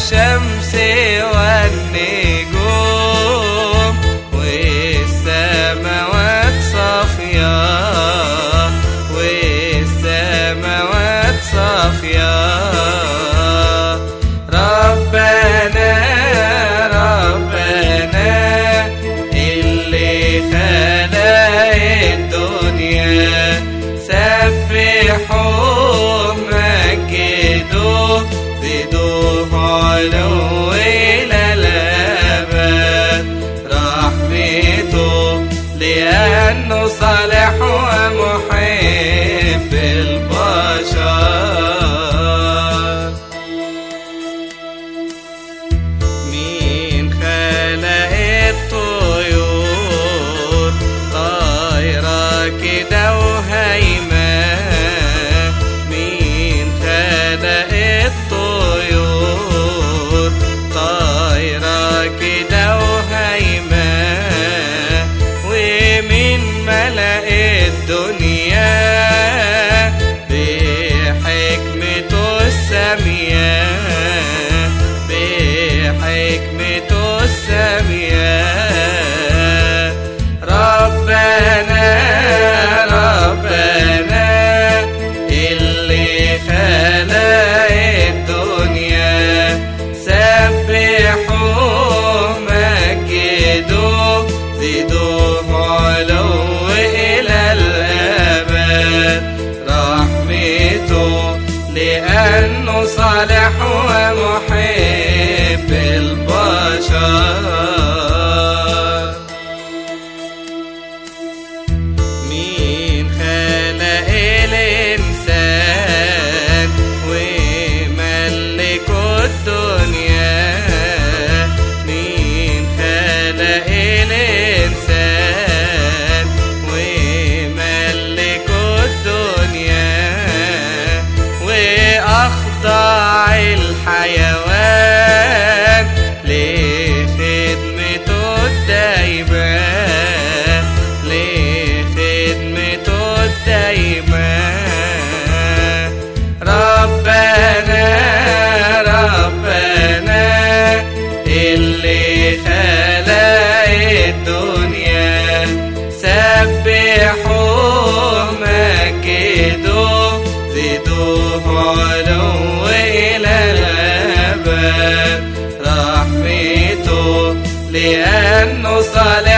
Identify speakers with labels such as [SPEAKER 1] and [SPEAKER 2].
[SPEAKER 1] الشمس والنجوم والسماوات صافية والسماوات صافية. ربنا ربنا اللي خلق الدنيا سبحوه مجدوه زدوه علو إلى الأبد. رحمته لأنه صالح ومحب البشر. مين خلق الطيور طايرة كده وهايمة؟ مين خلق الطيور طايرة كده وهايمة؟ ومين ملأ الدنيا بحكمته السامية بحكمته السامية؟ ربنا ربنا اللي خلق الدنيا سبحوه مجدوه زدوه علو إلى الأبد. رحمته لأنه صالح ومحب البشر. مين خلق الإنسان وملكه الدنيا؟ مين خلق الإنسان وملكه الدنيا؟ وأخضع الحيوان لخدمته الدايمة لخدمته الدايمة. ربنا ربنا اللي خلق الدنيا سبحوه مجدوه زدوه علو إلى الأبد. رحمته لأنه صالح